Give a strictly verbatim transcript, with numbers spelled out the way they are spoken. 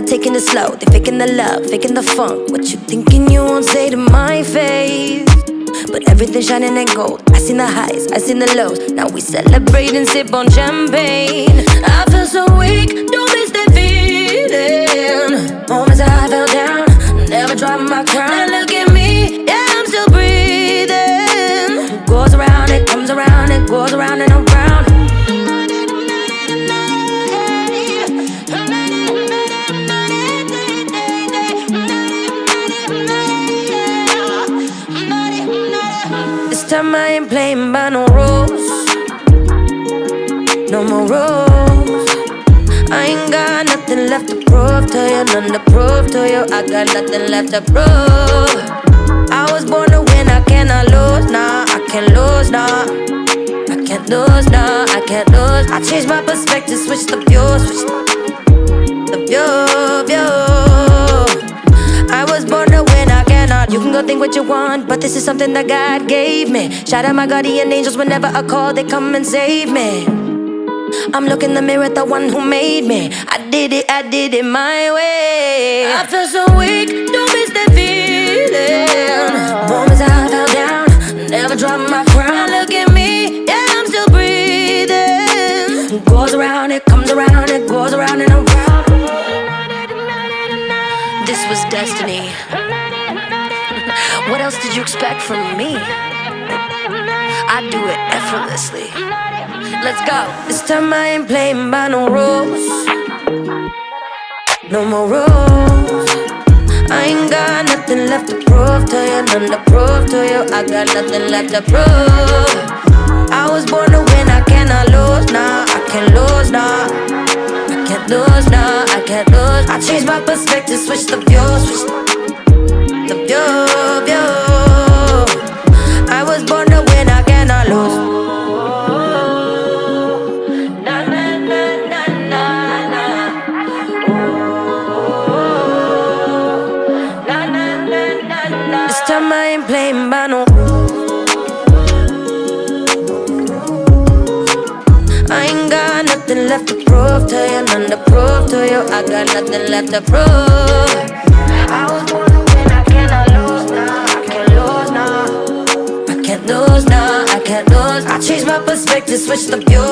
taking it slow. They faking the love, faking the funk. What you thinking you won't say to my face? But everything shining in gold. I seen the highs, I seen the lows. Now we celebrate and sip on champagne. I feel so weak, don't miss that feeling. Moments I fell down, never dropped my crown. Now look at me, yeah, I'm still breathing. Goes around, it comes around, it goes around and around. This time I ain't playing by no rules. No more rules. I ain't got nothing left to prove to you, none to prove to you. I got nothing left to prove. I was born to win, I cannot lose, nah, I can't lose, nah. I can't lose, nah, I can't lose. I changed my perspective, switch the view, switch the view, view. I was born to win, I cannot. You can go think what you want, but this is something that God gave me. Shout out my guardian angels, whenever I call, they come and save me. I'm looking in the mirror at the one who made me. I did it, I did it my way. I feel so weak, don't miss that feeling. Moments I fell down, never dropped my crown. Look at me, yeah, I'm still breathing. It goes around, it comes around, it goes around and around. This was destiny. What else did you expect from me? I do it effortlessly. Let's go. This time I ain't playing by no rules. No more rules. I ain't got nothing left to prove to you, none to prove to you. I got nothing left to prove. I was born to win, I cannot lose, nah, I can't lose, nah. I can't lose, nah, I can't lose. I changed my perspective, switch the view, switch the view, view. I was born to win, I cannot lose. This time I ain't playing by no rules. I ain't got nothing left to prove to you, none to prove to you. I got nothing left to prove. I was born to win, I cannot lose, nah, I can't lose, nah. I can't lose, nah, I can't lose. I changed my perspective, switch the view.